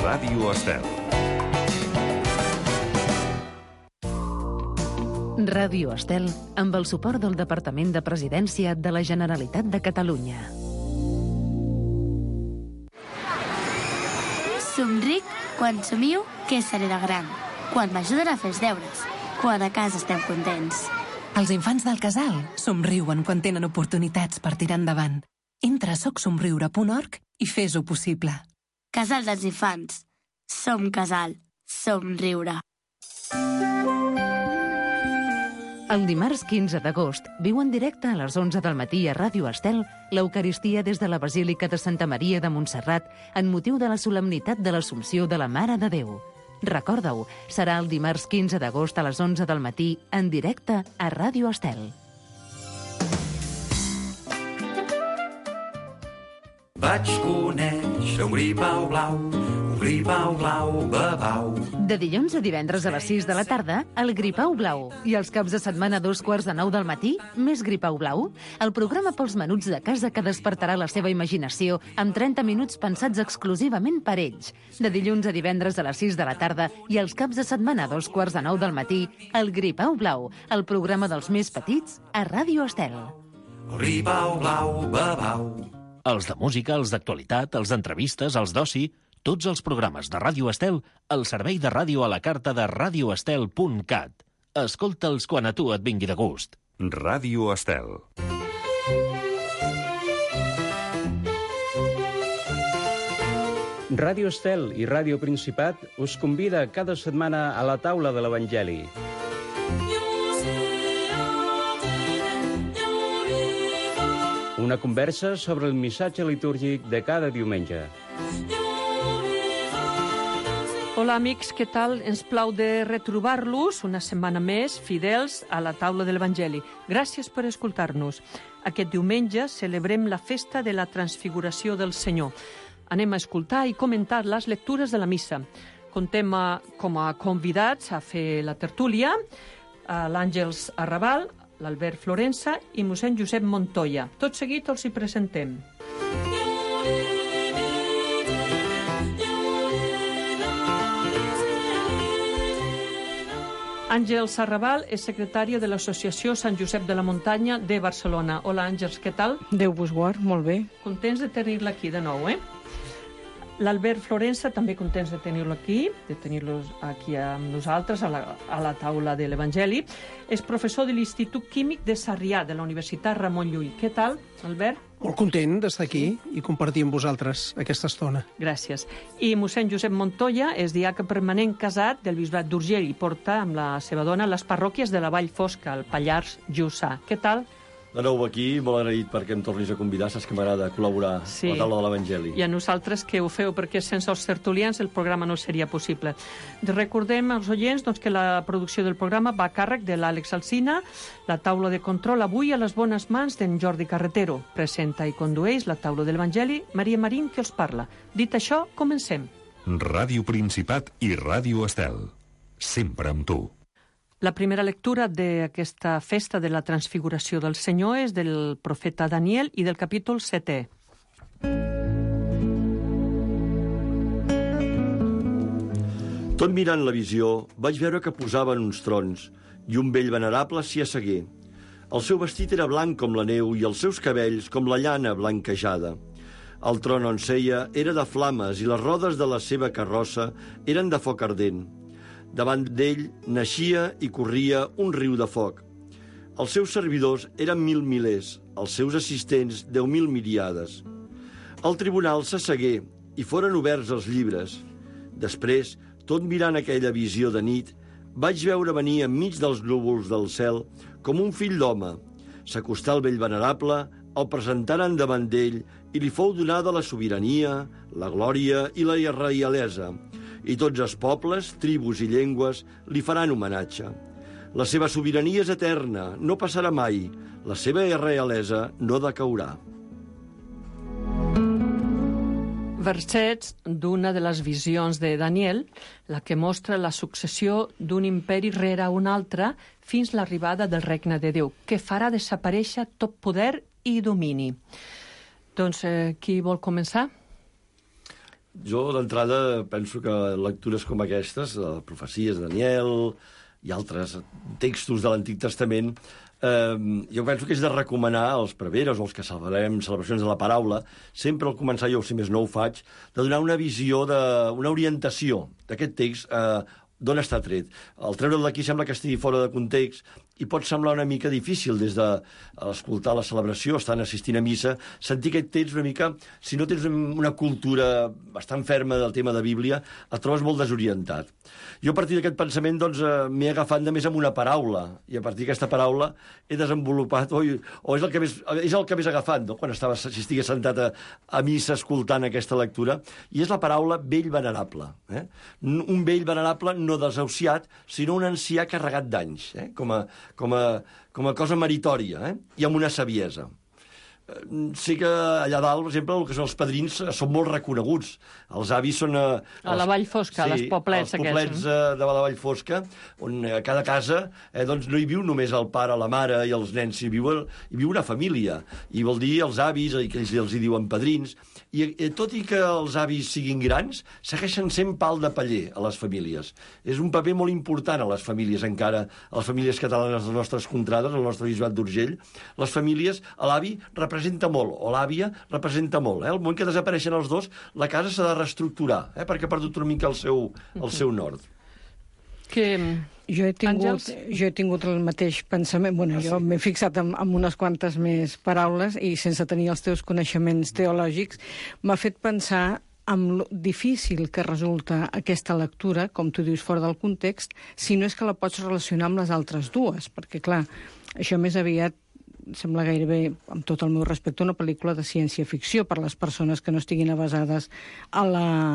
Ràdio Estel. Ràdio Estel, amb el suport del Departament de Presidència de la Generalitat de Catalunya. Somric quan somiu que seré de gran, quan m'ajuden a fer els deures, quan a casa estem contents. Els infants del casal somriuen quan tenen oportunitats per tirar endavant. Entra a socsomriure.org i fes-ho possible. Casal dels infants. Som casal. Somriure. El dimarts 15 d'agost viu en directe a les 11 del matí a Ràdio Estel l'Eucaristia des de la Basílica de Santa Maria de Montserrat en motiu de la solemnitat de l'Assumpció de la Mare de Déu. Recorda-ho, serà el dimarts 15 d'agost a les 11 del matí en directe a Ràdio Estel. Vaig conèixer un gripau blau, un gripau blau, babau. De dilluns a divendres a les 6 de la tarda, el Gripau Blau. I els caps de setmana a 8:45 del matí, més Gripau Blau. El programa pels menuts de casa que despertarà la seva imaginació amb 30 minuts pensats exclusivament per ells. De dilluns a divendres a les 6 de la tarda i els caps de setmana a 8:45 del matí, el Gripau Blau, el programa dels més petits a Ràdio Estel. El gripau blau, babau. Els de música, els d'actualitat, els d'entrevistes, els d'oci, tots els programes de Ràdio Estel al servei de ràdio a la carta de radioestel.cat. Escolta'ls quan a tu et vingui de gust. Ràdio Estel. Ràdio Estel i Ràdio Principat us convida cada setmana a la taula de l'Evangeli. Una conversa sobre el missatge litúrgic de cada diumenge. Hola, amics, què tal? Ens plau de retrobar-los una setmana més, fidels a la taula de l'Evangeli. Gràcies per escoltar-nos. Aquest diumenge celebrem la festa de la Transfiguració del Senyor. Anem a escoltar i comentar les lectures de la missa. Contem com a convidats a fer la tertúlia l'Àngels Arrabal, l'Albert Florensa i mossèn Josep Montoya. Tot seguit els hi presentem. Àngels Arrabal és secretària de l'Associació Sant Josep de la Muntanya de Barcelona. Hola, Àngels, què tal? Déu vos guard, molt bé. Contents de tenir-la aquí de nou, eh? L'Albert Florensa, també contents de tenir-lo aquí, de tenir-los aquí amb nosaltres a la taula de l'Evangeli. És professor de l'Institut Químic de Sarrià, de la Universitat Ramon Llull. Què tal, Albert? Molt content d'estar aquí i compartir amb vosaltres aquesta estona. Gràcies. I mossèn Josep Montoya és diaca permanent casat del Bisbat d'Urgell i porta amb la seva dona les parròquies de la Vall Fosca, el Pallars Jussà. Què tal? De nou aquí, molt agraït perquè em tornis a convidar, saps que m'agrada col·laborar a la taula de l'Evangeli. I a nosaltres que ho feu, perquè sense els tertulians el programa no seria possible. Recordem als oients que la producció del programa va a càrrec de l'Àlex Alsina, la taula de control avui a les bones mans d'en Jordi Carretero. Presenta i condueix la taula de l'Evangeli, Maria Marín, que els parla. Dit això, comencem. Ràdio Principat i Ràdio Estel. Sempre amb tu. La primera lectura d'aquesta festa de la Transfiguració del Senyor és del profeta Daniel i del capítol 7è. Tot mirant la visió, vaig veure que posaven uns trons i un vell venerable s'hi assegué. El seu vestit era blanc com la neu i els seus cabells com la llana blanquejada. El tron on seia era de flames i les rodes de la seva carrossa eren de foc ardent. Davant d'ell naixia i corria un riu de foc. Els seus servidors eren 1.000 milers, els seus assistents 10.000 miriades. El tribunal s'assegué i foren oberts els llibres. Després, tot mirant aquella visió de nit, vaig veure venir enmig dels núvols del cel com un fill d'home. S'acostà al vell venerable, el presentaren davant d'ell i li fou donada la sobirania, la glòria i la reialesa. I tots els pobles, tribus i llengües li faran homenatge. La seva sobirania és eterna, no passarà mai. La seva realesa no decaurà. Versets d'una de les visions de Daniel, la que mostra la successió d'un imperi rere un altre fins l'arribada del regne de Déu, que farà desaparèixer tot poder i domini. Doncs, qui vol començar? Jo, d'entrada, penso que lectures com aquestes, profecies de Daniel i altres textos de l'Antic Testament, jo penso que és de recomanar als preveres o als que celebrem celebracions de la paraula, sempre al començar, jo si més no ho faig, de donar una visió, una orientació d'aquest text, d'on està tret. Al treure'l d'aquí sembla que estigui fora de context i pot semblar una mica difícil des d'escoltar la celebració, estan assistint a missa, sentir aquest text una mica, si no tens una cultura bastant ferma del tema de Bíblia, et trobes molt desorientat. Jo a partir d'aquest pensament doncs, m'he agafat només amb una paraula, i a partir d'aquesta paraula he desenvolupat, o és el que més agafat, no? Si estigués sentat a missa escoltant aquesta lectura, i és la paraula vell venerable. Un vell venerable no desahuciat, sinó un ancià carregat d'anys, com a cosa meritòria, i amb una saviesa. Sí que allà dalt, per exemple, el que són els padrins són molt reconeguts. Els avis són... A la Vall Fosca, les poblets aquests. Els poblets de la Vall Fosca, on a cada casa doncs no hi viu només el pare, la mare i els nens, hi viu una família. I vol dir els avis, que els hi diuen padrins. I tot i que els avis siguin grans, segueixen sent pal de paller a les famílies. És un paper molt important a les famílies encara, a les famílies catalanes, a les nostres contrades, al nostre bisbat d'Urgell. Les famílies, l'avi representa molt, o l'àvia representa molt. El moment que desapareixen els dos, la casa s'ha de reestructurar, perquè ha perdut una mica el seu nord. Jo he tingut el mateix pensament. Jo m'he fixat en unes quantes més paraules i sense tenir els teus coneixements teològics m'ha fet pensar amb lo difícil que resulta aquesta lectura, com tu dius, fora del context, si no és que la pots relacionar amb les altres dues, perquè, clar, això més aviat sembla gairebé, amb tot el meu respecte, una pel·lícula de ciència-ficció per a les persones que no estiguin avasades a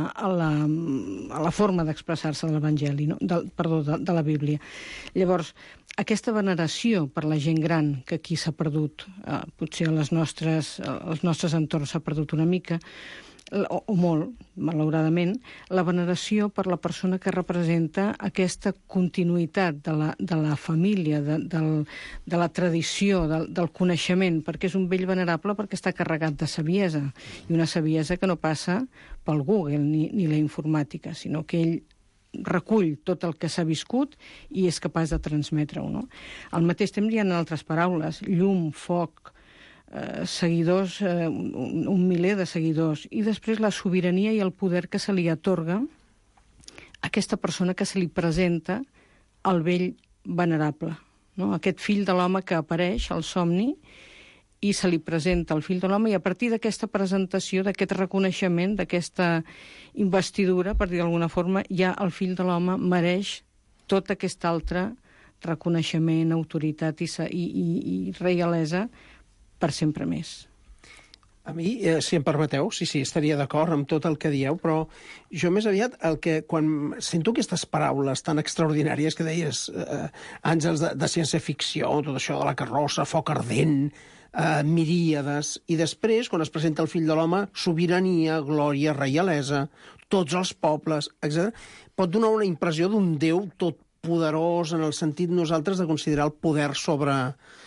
la forma d'expressar-se de l'Evangeli, de la Bíblia. Llavors, aquesta veneració per la gent gran, que aquí s'ha perdut, potser als nostres entorns s'ha perdut una mica, o molt, malauradament, la veneració per la persona que representa aquesta continuïtat de la família, de la tradició, del coneixement, perquè és un vell venerable perquè està carregat de saviesa, i una saviesa que no passa pel Google ni la informàtica, sinó que ell recull tot el que s'ha viscut i és capaç de transmetre-ho, no? Al mateix temps hi ha altres paraules, llum, foc, seguidors, un miler de seguidors, i després la sobirania i el poder que se li atorga a aquesta persona que se li presenta al vell venerable, no? Aquest fill de l'home que apareix al somni i se li presenta el fill de l'home, i a partir d'aquesta presentació, d'aquest reconeixement, d'aquesta investidura, per dir d'alguna forma, ja el fill de l'home mereix tot aquest altre reconeixement, autoritat i reialesa per sempre més. A mi, si em permeteu, sí, estaria d'acord amb tot el que dieu, però jo més aviat quan sento aquestes paraules tan extraordinàries que deies, àngels de ciència-ficció, tot això de la carrossa, foc ardent, miríades, i després, quan es presenta el fill de l'home, sobirania, glòria, reialesa, tots els pobles, etc., pot donar una impressió d'un Déu tot poderós en el sentit nosaltres de considerar el poder sobre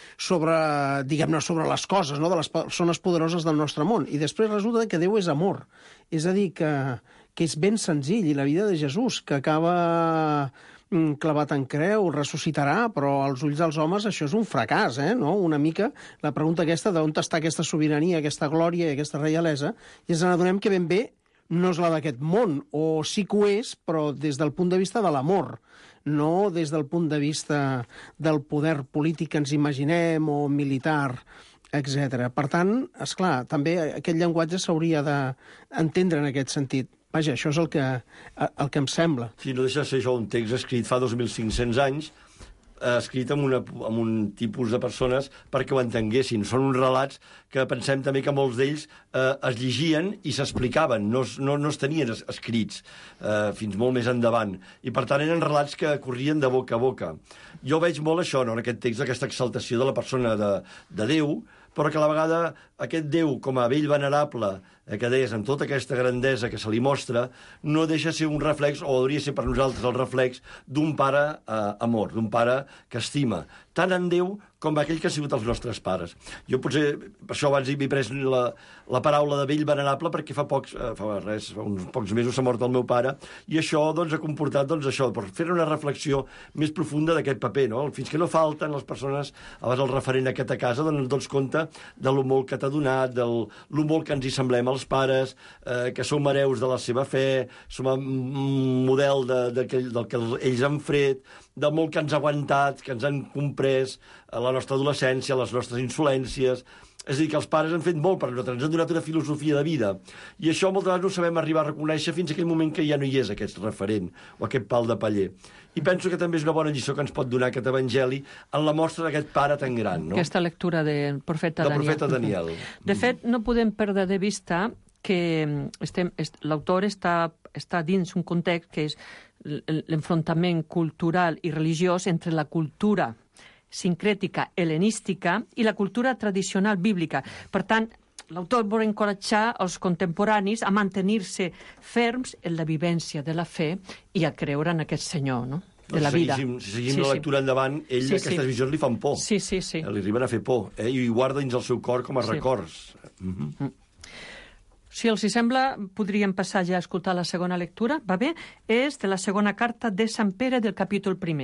les coses, no? De les persones poderoses del nostre món. I després resulta que Déu és amor. És a dir, que és ben senzill. I la vida de Jesús, que acaba clavat en creu, ressuscitarà, però als ulls dels homes això és un fracàs, no? Una mica la pregunta aquesta d'on està aquesta sobirania, aquesta glòria i aquesta reialesa, i ens n'adonem que ben bé no és la d'aquest món, o sí que ho és, però des del punt de vista de l'amor, no des del punt de vista del poder polític que ens imaginem o militar, etc. Per tant, esclar, també aquest llenguatge s'hauria d'entendre en aquest sentit. Vaja, això és el que em sembla. Sí, no deixa de ser això un text escrit fa 2.500 anys, escrit amb un tipus de persones perquè ho entenguessin. Són uns relats que pensem també que molts d'ells es llegien i s'explicaven, no es tenien escrits fins molt més endavant. I, per tant, eren relats que corrien de boca a boca. Jo veig molt això, no, en aquest text, aquesta exaltació de la persona de Déu, però que a la vegada aquest Déu, com a vell venerable, que deies, amb tota aquesta grandesa que se li mostra, no deixa ser un reflex, o hauria ser per nosaltres el reflex, d'un pare amor, d'un pare que estima tant en Déu com aquell que han sigut els nostres pares. Jo potser, per això abans m'he pres la paraula de vell venerable, perquè fa uns pocs mesos s'ha mort el meu pare, i això doncs, ha comportat això, per fer una reflexió més profunda d'aquest paper, no? Fins que no falten les persones, abans el referent aquest a casa, doncs ens dones compte de lo molt que t'ha donat, de lo molt que ens hi semblem als pares, que som hereus de la seva fe, som un model del que ells han fet, del molt que ens ha aguantat, que ens han comprès a la nostra adolescència, a les nostres insolències. És a dir, que els pares han fet molt per nosaltres, ens han donat una filosofia de vida. I això moltes vegades no sabem arribar a reconèixer fins a aquell moment que ja no hi és aquest referent o aquest pal de paller. I penso que també és una bona lliçó que ens pot donar aquest evangeli en la mostra d'aquest pare tan gran. No? Aquesta lectura del profeta Daniel. De fet, no podem perdre de vista que l'autor està dins un context que és l'enfrontament cultural i religiós entre la cultura sincrètica hel·lenística i la cultura tradicional bíblica. Per tant, l'autor vol encoratjar els contemporanis a mantenir-se ferms en la vivència de la fe i a creure en aquest senyor, no? De la vida. Si seguim la lectura endavant, aquestes visions li fan por. Sí. Li arriben a fer por, i ho guarda dins el seu cor com a records. Si els hi sembla, podríem passar ja a escoltar la segona lectura. Va bé? És de la segona carta de Sant Pere del capítol 1.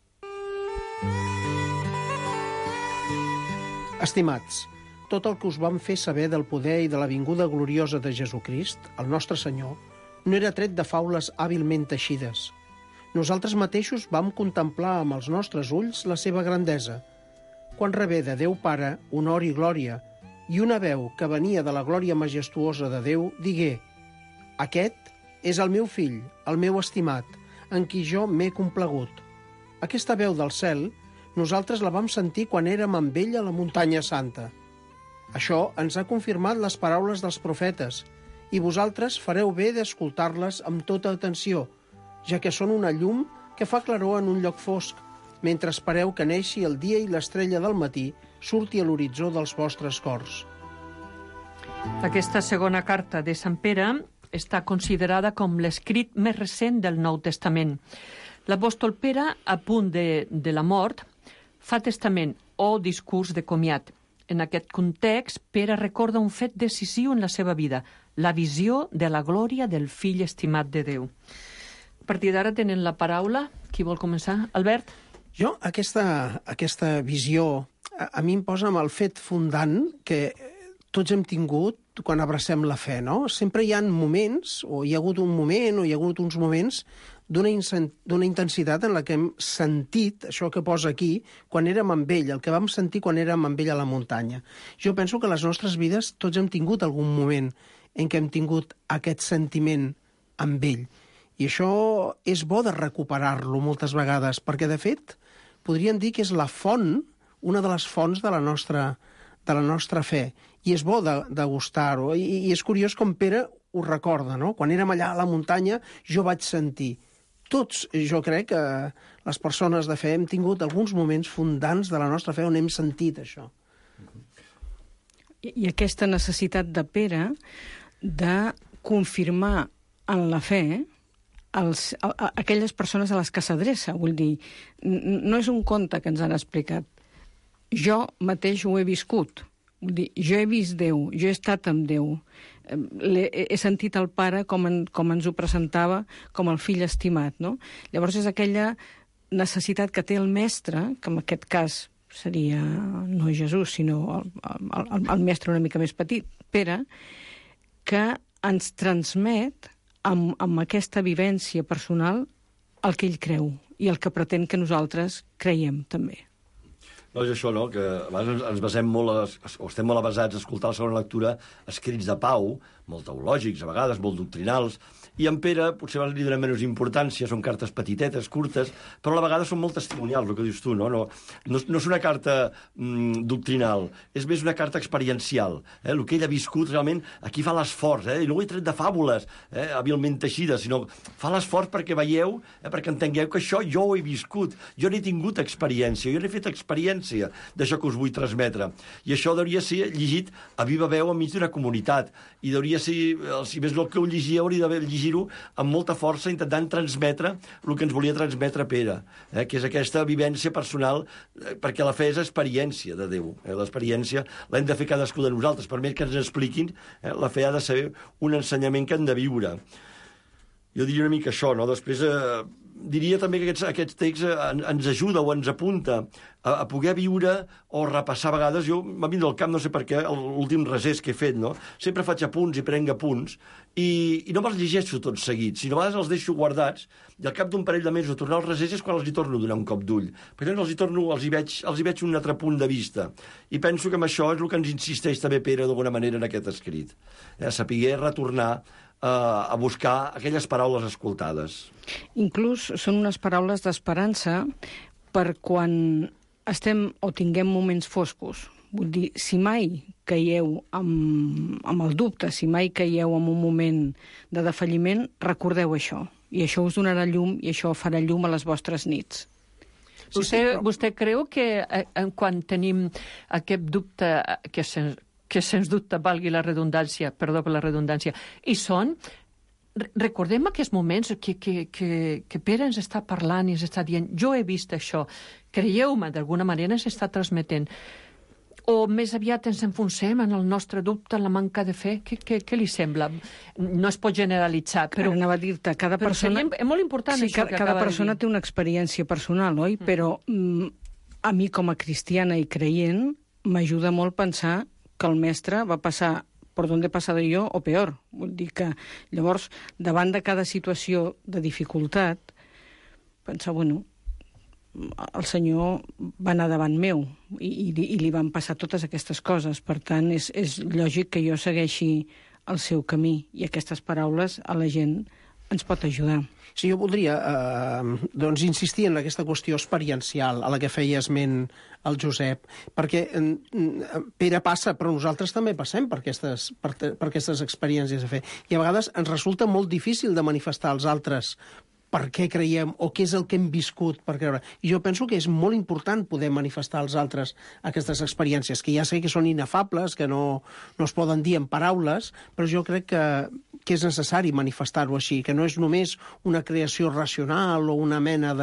Estimats, tot el que us vam fer saber del poder i de la vinguda gloriosa de Jesucrist, el nostre Senyor, no era tret de faules hàbilment teixides. Nosaltres mateixos vam contemplar amb els nostres ulls la seva grandesa, quan rebé de Déu Pare honor i glòria, i una veu que venia de la glòria majestuosa de Déu digué: «Aquest és el meu fill, el meu estimat, en qui jo m'he complagut». Aquesta veu del cel nosaltres la vam sentir quan érem amb ell a la muntanya santa. Això ens ha confirmat les paraules dels profetes, i vosaltres fareu bé d'escoltar-les amb tota atenció, ja que són una llum que fa claror en un lloc fosc, mentre espereu que neixi el dia i l'estrella del matí surti a l'horitzó dels vostres cors. Aquesta segona carta de Sant Pere està considerada com l'escrit més recent del Nou Testament. L'apòstol Pere, a punt de la mort, fa testament o discurs de comiat. En aquest context, Pere recorda un fet decisiu en la seva vida, la visió de la glòria del fill estimat de Déu. A partir d'ara tenen la paraula. Qui vol començar? Albert? Jo, aquesta visió, a mi em posa amb el fet fundant que tots hem tingut quan abracem la fe, no? Sempre hi ha moments, o hi ha hagut un moment, o hi ha hagut uns moments d'una intensitat en la que hem sentit això que posa aquí quan érem amb ell, el que vam sentir quan érem amb ell a la muntanya. Jo penso que a les nostres vides tots hem tingut algun moment en què hem tingut aquest sentiment amb ell. I això és bo de recuperar-lo moltes vegades, perquè, de fet, podríem dir que és la font, una de les fonts de la nostra fe. I és bo de gustar-ho. I és curiós com Pere ho recorda, no? Quan érem allà a la muntanya, jo vaig sentir. Tots, jo crec que les persones de fe hem tingut alguns moments fundants de la nostra fe on hem sentit això. I aquesta necessitat de Pere de confirmar en la fe aquelles persones a les que s'adreça. Vull dir, no és un conte que ens han explicat. Jo mateix ho he viscut. Vull dir, jo he vist Déu, jo he estat amb Déu. He sentit el pare com ens ho presentava, com el fill estimat, no? Llavors és aquella necessitat que té el mestre, que en aquest cas seria no Jesús, sinó el mestre una mica més petit, Pere, que ens transmet amb aquesta vivència personal el que ell creu i el que pretén que nosaltres creiem també. No, és això, no?, que a vegades ens basem molt, o estem molt avasats a escoltar la segona lectura escrits de Pau, molt teològics, a vegades, molt doctrinals, i en Pere potser li donem menys importància, són cartes petitetes, curtes, però a la vegada són molt testimonials, el que dius tu, no? No és una carta doctrinal, és més una carta experiencial. El que ell ha viscut realment, aquí fa l'esforç, i no ho he tret de fàbules hàbilment teixides, sinó fa l'esforç perquè veieu, perquè entengueu que això jo ho he viscut, jo n'he tingut experiència, jo n'he fet experiència l'experiència d'això que us vull transmetre. I això hauria ser llegit a viva veu enmig d'una comunitat. I hauria ser, si més no el que ho llegia, hauria d'haver llegir-ho amb molta força, intentant transmetre el que ens volia transmetre Pere, que és aquesta vivència personal, perquè la fe és experiència de Déu. L'experiència l'hem de fer cadascú de nosaltres. Per més que ens expliquin, la fe ha de ser un ensenyament que hem de viure. Jo diria una mica això, no? Després diria també que aquest text ens ajuda o ens apunta a poder viure o repassar a vegades. Jo m'ha vingut al cap, no sé per què, l'últim resés que he fet, no? Sempre faig apunts i prenc apunts i no me'ls llegeixo tots seguits, sinó a vegades els deixo guardats i al cap d'un parell de mesos de tornar als resés és quan els hi torno a donar un cop d'ull. Per tant, els hi veig un altre punt de vista. I penso que amb això és el que ens insisteix també Pere d'alguna manera en aquest escrit. Saber retornar a buscar aquelles paraules escoltades. Inclús són unes paraules d'esperança per quan estem o tinguem moments foscos. Vull dir, si mai caieu amb el dubte, si mai caieu en un moment de defalliment, recordeu això. I això us donarà llum i això farà llum a les vostres nits. Vostè creu que quan tenim aquest dubte que sens dubte valgui la redundància, perdó per la redundància, i recordem aquests moments que Pere ens està parlant i ens està dient jo he vist això, creieu-me, d'alguna manera ens està transmetent. O més aviat ens enfonsem en el nostre dubte, en la manca de fe? Què li sembla? No es pot generalitzar, però... Anava a dir-te, cada persona... És molt important sí, això que cada acaba de dir. persona té una experiència personal, oi? Però a mi, com a cristiana i creient, m'ajuda molt pensar que el mestre va passar per on he passat jo o peor. Vull dir que, llavors, davant de cada situació de dificultat, pensar, bueno, el Senyor va anar davant meu i li van passar totes aquestes coses. Per tant, és lògic que jo segueixi el seu camí i aquestes paraules a la gent ens pot ajudar. Sí, jo voldria insistir en aquesta qüestió experiencial a la que feia esment el Josep, perquè Pere passa, però nosaltres també passem per aquestes experiències de fe. I a vegades ens resulta molt difícil de manifestar als altres per què creiem o què és el que hem viscut per creure. I jo penso que és molt important poder manifestar als altres aquestes experiències, que ja sé que són inefables, que no es poden dir en paraules, però jo crec que és necessari manifestar-ho així, que no és només una creació racional o una mena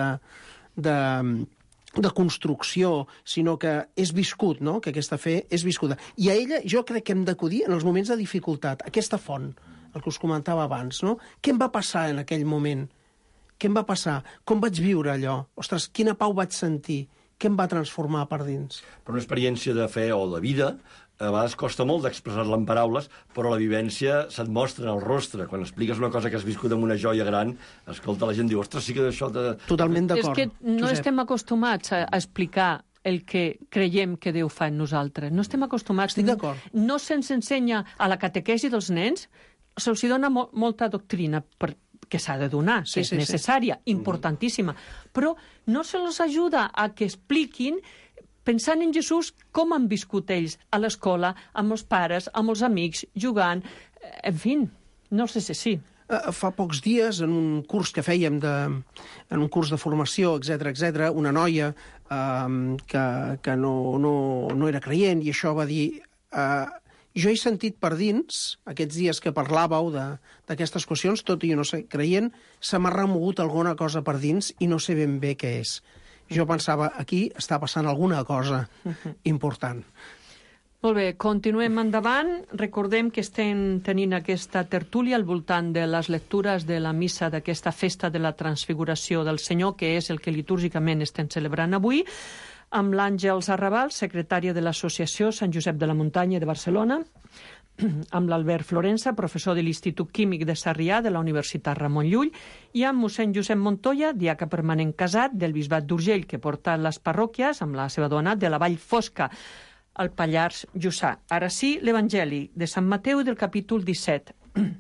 de construcció, sinó que és viscut, no? Que aquesta fe és viscuda. I a ella jo crec que hem d'acudir en els moments de dificultat, aquesta font, el que us comentava abans, no? Què em va passar en aquell moment? Què em va passar? Com vaig viure allò? Ostres, quina pau vaig sentir? Què em va transformar per dins? Per una experiència de fe o de vida, a vegades costa molt d'expressar-la en paraules, però la vivència se't mostra en el rostre. Quan expliques una cosa que has viscut amb una joia gran, escolta, la gent diu, ostres, sí que d'això... Totalment d'acord. És que no estem acostumats a explicar el que creiem que Déu fa en nosaltres. No estem acostumats... Estic d'acord. No se'ns ensenya a la catequesi dels nens, se'ls dona molta doctrina que s'ha de donar, que és necessària, importantíssima, però no se'ls ajuda a que expliquin, pensant en Jesús, com han viscut ells a l'escola, amb els pares, amb els amics, jugant, en fi, no sé si sí. Fa pocs dies, en un curs que fèiem, en un curs de formació, etc., una noia que no era creient, i això va dir... Jo he sentit per dins, aquests dies que parlàveu d'aquestes qüestions, tot i no sé, creient, se m'ha remogut alguna cosa per dins i no sé ben bé què és. Jo pensava, aquí està passant alguna cosa important. Molt bé, continuem endavant. Recordem que estem tenint aquesta tertúlia al voltant de les lectures de la missa d'aquesta festa de la Transfiguració del Senyor, que és el que litúrgicament estem celebrant avui, amb l'Àngels Arrabal, secretària de l'Associació Sant Josep de la Muntanya de Barcelona, amb l'Albert Florença, professor de l'Institut Químic de Sarrià de la Universitat Ramon Llull, i amb mossèn Josep Montoya, diaca permanent casat del Bisbat d'Urgell, que porta les parròquies amb la seva dona de la Vall Fosca, al Pallars Jussà. Ara sí, l'Evangeli de Sant Mateu del capítol 17.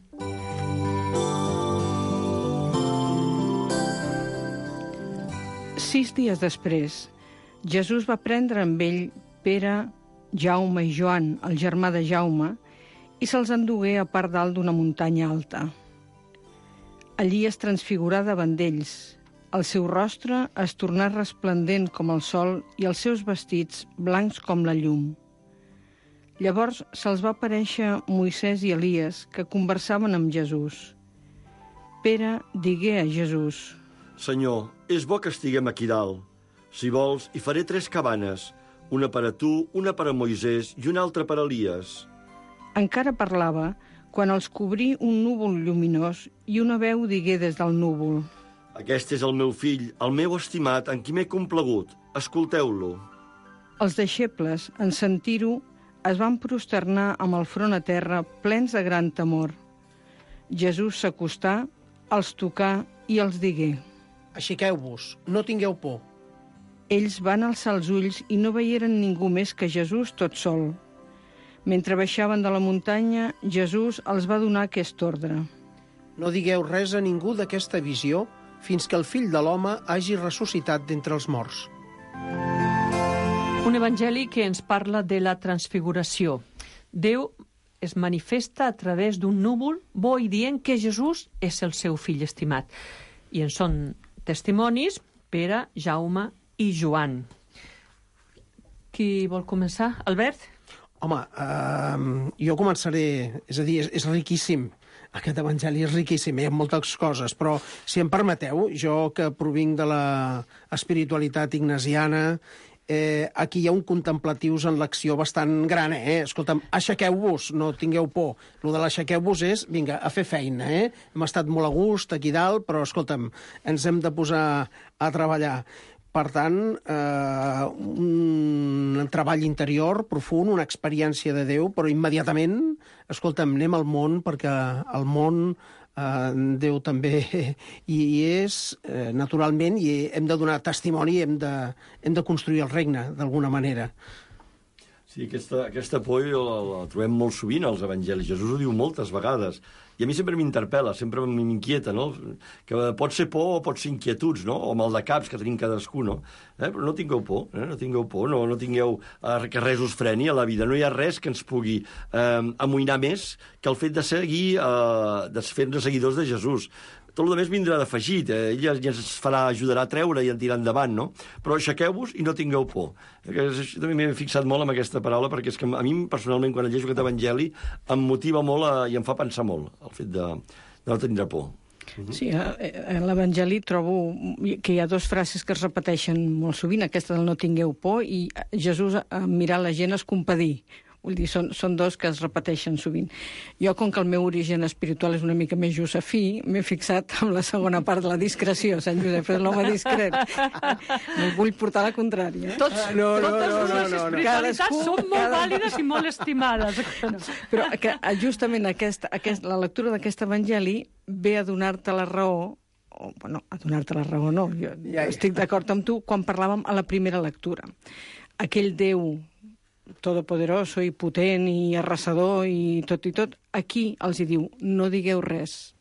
6 dies després, Jesús va prendre amb ell Pere, Jaume i Joan, el germà de Jaume, i se'ls endugué a part dalt d'una muntanya alta. Allí es transfigurà davant d'ells, El seu rostre es tornà resplendent com el sol i els seus vestits blancs com la llum. Llavors se'ls va aparèixer Moisès i Elies, que conversaven amb Jesús. Pere digué a Jesús: Senyor, és bo que estiguem aquí dalt. Si vols, hi faré 3 cabanes, una per a tu, una per a Moisès i una altra per a Elies. Encara parlava quan els cobrí un núvol lluminós i una veu digué des del núvol: Aquest és el meu fill, el meu estimat, en qui m'he complagut. Escolteu-lo. Els deixebles, en sentir-ho, es van prosternar amb el front a terra, plens de gran temor. Jesús s'acostà, els tocà i els digué: Aixequeu-vos, no tingueu por. Ells van alçar els ulls i no veieren ningú més que Jesús tot sol. Mentre baixaven de la muntanya, Jesús els va donar aquest ordre: No digueu res a ningú d'aquesta visió fins que el fill de l'home hagi ressuscitat d'entre els morts. Un evangeli que ens parla de la transfiguració. Déu es manifesta a través d'un núvol bo i dient que Jesús és el seu fill estimat. I en són testimonis Pere, Jaume i Joan. Qui vol començar? Albert? Home, jo començaré... És a dir, és riquíssim. Aquest evangeli és riquíssim, hi ha moltes coses, però, si em permeteu, jo que provinc de l'espiritualitat ignasiana, aquí hi ha un contemplatius en l'acció bastant gran, Escolta'm, aixequeu-vos, no tingueu por. Lo de l'aixequeu-vos és, vinga, a fer feina, Hem estat molt a gust aquí dalt, però, escolta'm, ens hem de posar a treballar. Per tant, un treball interior profund, una experiència de Déu, però immediatament, escolta'm, anem al món, perquè al món Déu també hi és, naturalment, i hem de donar testimoni, hem de construir el regne, d'alguna manera. Sí, aquesta por la trobem molt sovint als evangelis. Jesús ho diu moltes vegades. I a mi sempre m'interpel·la, sempre m'inquieta, no? Que pot ser por o pot ser inquietuds, no? O mal de caps que tenim cadascú, no? Però no tingueu por, no tingueu por, no tingueu que res us freni a la vida. No hi ha res que ens pugui amoïnar més que el fet de fer-nos seguidors de Jesús. Tot el més vindrà d'afegit, ell ja ens ajudarà a treure i a tirar endavant, no? Però aixequeu-vos i no tingueu por. Jo també m'he fixat molt en aquesta paraula, perquè és que a mi, personalment, quan llegeixo aquest evangeli, em motiva molt i em fa pensar molt, el fet de no tenir por. Sí, a l'Evangeli trobo que hi ha 2 frases que es repeteixen molt sovint, aquesta del no tingueu por i Jesús, mirar la gent, es compadir. Vull dir, són 2 que es repeteixen sovint. Jo, com que el meu origen espiritual és una mica més josefí, m'he fixat en la segona part de la discreció. Sant Josep és l'home discret. No vull portar la contrària. Totes les espiritualitats són molt vàlides i molt estimades. Però que, justament la lectura d'aquest evangeli ve a donar-te la raó, a donar-te la raó no, jo estic d'acord amb tu, quan parlàvem a la primera lectura. Aquell Déu todopoderoso i potent i arrasador i tot, aquí els hi diu, no digueu res.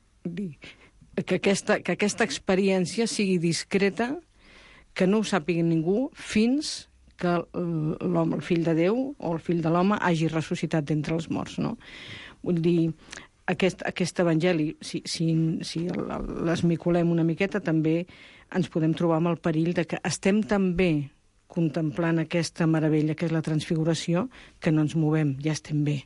Que aquesta experiència sigui discreta, que no ho sàpiga ningú, fins que l'home, el fill de Déu o el fill de l'home hagi ressuscitat d'entre els morts, no? Vull dir, aquest evangeli, si l'esmicolem una miqueta, també ens podem trobar amb el perill de que estem tan bé contemplant aquesta meravella que és la transfiguració, que no ens movem, ja estem bé.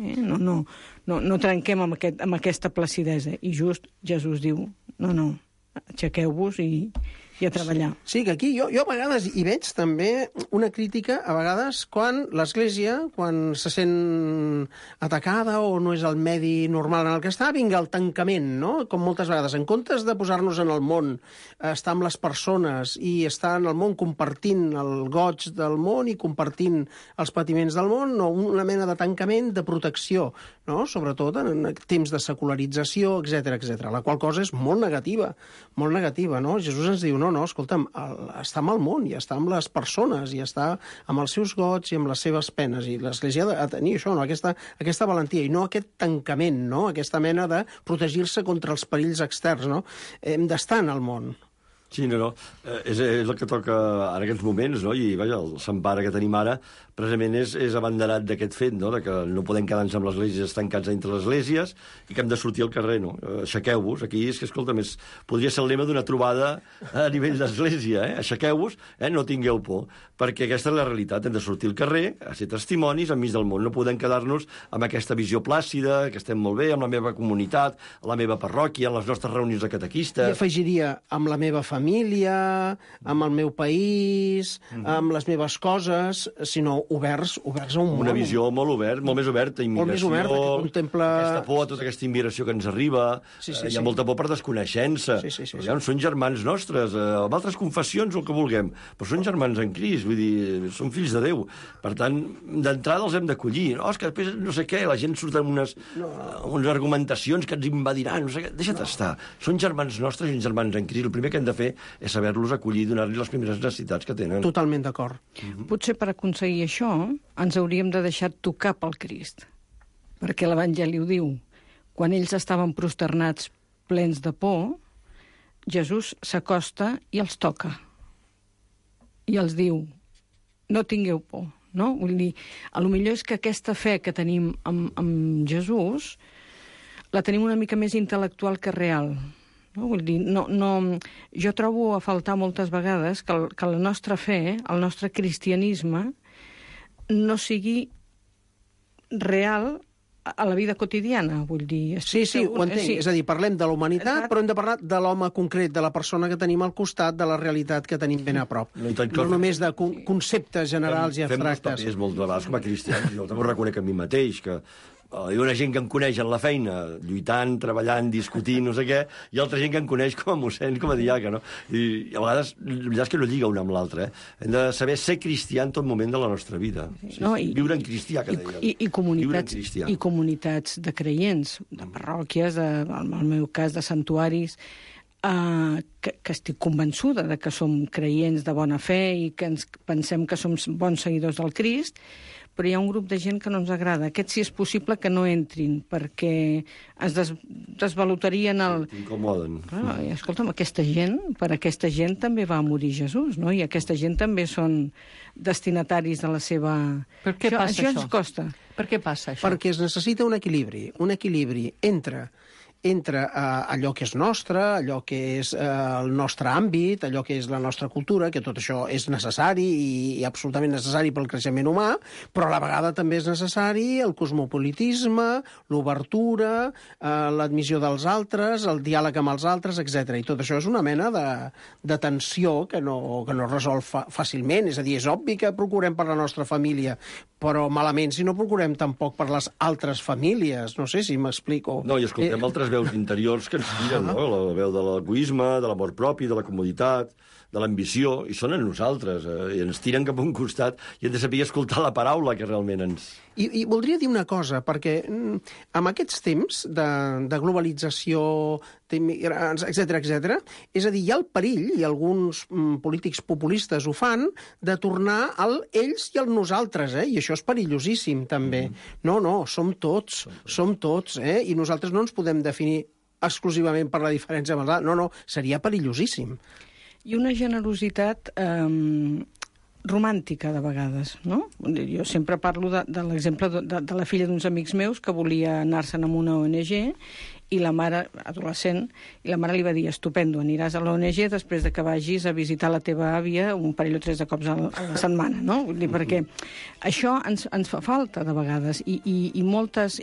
No trenquem amb aquesta placidesa. I just Jesús diu, no, aixequeu-vos i a treballar. Sí, que aquí jo a vegades hi veig també una crítica, a vegades, quan l'Església, quan se sent atacada o no és el medi normal en el que està, vinga el tancament, no? Com moltes vegades. En comptes de posar-nos en el món, estar amb les persones i estar en el món compartint el goig del món i compartint els patiments del món, no, una mena de tancament, de protecció, no? Sobretot en temps de secularització, etc. La qual cosa és molt negativa, no? Jesús ens diu, no, escolta'm, està amb el món i està amb les persones i està amb els seus goig i amb les seves penes, i l'Església ha de tenir això, no? Aquesta valentia i no aquest tancament, no? Aquesta mena de protegir-se contra els perills externs, no? Hem d'estar en el món. Sí, no. És el que toca en aquests moments, no? I, vaja, el Sant Pare que tenim ara precisament és abanderat d'aquest fet, no?, de que no podem quedar-nos amb les esglésies tancats entre les esglésies i que hem de sortir al carrer, no? Aixequeu-vos. Aquí és que, escolta, podria ser el lema d'una trobada a nivell d'església, Aixequeu-vos, no tingueu por, perquè aquesta és la realitat. Hem de sortir al carrer, a ser testimonis enmig del món. No podem quedar-nos amb aquesta visió plàcida, que estem molt bé, amb la meva comunitat, a la meva parròquia, en les nostres reunions de catequistes. I afegiria amb la meva família, amb el meu país, amb les meves coses, sinó oberts a un món. Una visió molt més oberta, immigració, molt més oberta, que contempla... aquesta por a tota aquesta immigració que ens arriba, hi ha molta por per desconeixença. Són germans nostres, amb altres confessions o el que vulguem, però són germans en Crist, vull dir, són fills de Déu. Per tant, d'entrada els hem d'acollir. No, és que després no sé què, la gent surt amb unes argumentacions que ens invadiran, no sé què. Deixa't estar. Són germans nostres i germans en Crist. El primer que hem de fer és saber-los acollir i donar-li les primeres necessitats que tenen. Totalment d'acord. Potser per aconseguir això ens hauríem de deixar tocar pel Crist, perquè l'Evangeli ho diu. Quan ells estaven prosternats plens de por, Jesús s'acosta i els toca. I els diu, no tingueu por, no? Vull dir, potser és que aquesta fe que tenim amb Jesús la tenim una mica més intel·lectual que real. No? Vull dir, jo trobo a faltar moltes vegades que la nostra fe, el nostre cristianisme, no sigui real a la vida quotidiana, vull dir... Sí, ho entenc. Sí. És a dir, parlem de la humanitat, però hem de parlar de l'home concret, de la persona que tenim al costat, de la realitat que tenim ben a prop. No només de conceptes generals i abstractes. Fem els papers moltes vegades com a cristians. Jo també ho reconec a mi mateix, que hi ha una gent que em coneix en la feina, lluitant, treballant, discutint, no sé què, i altra gent que em coneix com a mossèn, com a diaca, no? I a vegades, la veritat és que no lliga una amb l'altra, Hem de saber ser cristià en tot moment de la nostra vida. Viure en cristià, que dèiem. I comunitats de creients, de parròquies, en el meu cas, de santuaris, que estic convençuda de que som creients de bona fe i que ens pensem que som bons seguidors del Crist, però hi ha un grup de gent que no ens agrada. Aquests, si és possible, que no entrin, perquè es desvalotarien el... T'incomoden. Escolta'm, per aquesta gent també va morir Jesús, no? I aquesta gent també són destinataris de la seva... Per què passa això? Això ens costa. Per què passa això? Perquè es necessita un equilibri entre allò que és nostre, allò que és el nostre àmbit, allò que és la nostra cultura, que tot això és necessari i absolutament necessari pel creixement humà, però a la vegada també és necessari el cosmopolitisme, l'obertura, l'admissió dels altres, el diàleg amb els altres, etc. I tot això és una mena de tensió que no resol fàcilment. És a dir, és obvi que procurem per la nostra família, però malament si no procurem tampoc per les altres famílies. No sé si m'explico. No, i escoltem altres veus interiors que ens tiren, no? La veu de l'egoisme, de l'amor propi, de la comoditat, de l'ambició, i són en nosaltres, i ens tiren cap a un costat, i hem de saber escoltar la paraula que realment ens... I voldria dir una cosa, perquè en aquests temps de globalització, d'immigrants, etc., és a dir, hi ha el perill, i alguns polítics populistes ho fan, de tornar al ells i al nosaltres, i això és perillosíssim, també. No, som tots, i nosaltres no ens podem definir exclusivament per la diferència amb els altres. No, seria perillosíssim. I una generositat romàntica, de vegades, no? Jo sempre parlo de l'exemple de la filla d'uns amics meus que volia anar-se'n amb una ONG i la mare, adolescent, i la mare li va dir, estupendo, aniràs a l'ONG després de que vagis a visitar la teva àvia un parell o 3 de cops a la setmana, no? Vull dir, perquè això ens fa falta de vegades i moltes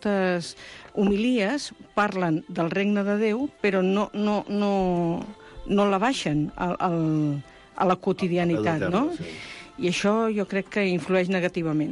homilies parlen del regne de Déu, però no la baixen a la quotidianitat, no? I això jo crec que influeix negativament.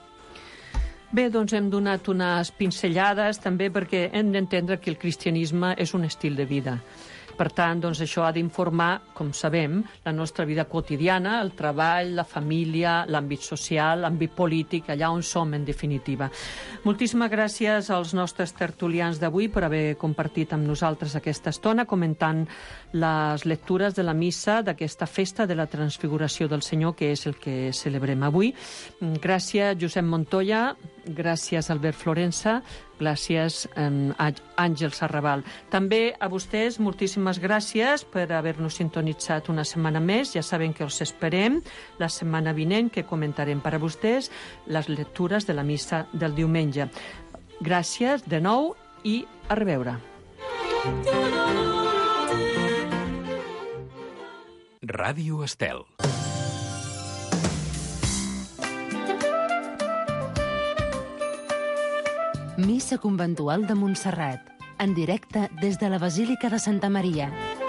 Bé, doncs hem donat unes pinzellades també perquè hem d'entendre que el cristianisme és un estil de vida. Per tant, doncs això ha d'informar, com sabem, la nostra vida quotidiana, el treball, la família, l'àmbit social, l'àmbit polític, allà on som, en definitiva. Moltíssimes gràcies als nostres tertulians d'avui per haver compartit amb nosaltres aquesta estona, comentant les lectures de la missa d'aquesta festa de la Transfiguració del Senyor, que és el que celebrem avui. Gràcies, Josep Montoya. Gràcies, Albert Florença. Gràcies, Àngel Sarrabal. També a vostès, moltíssimes gràcies per haver-nos sintonitzat una setmana més. Ja saben que els esperem la setmana vinent, que comentarem per a vostès les lectures de la missa del diumenge. Gràcies de nou i a reveure. Ràdio Estel. Missa conventual de Montserrat, en directe des de la Basílica de Santa Maria.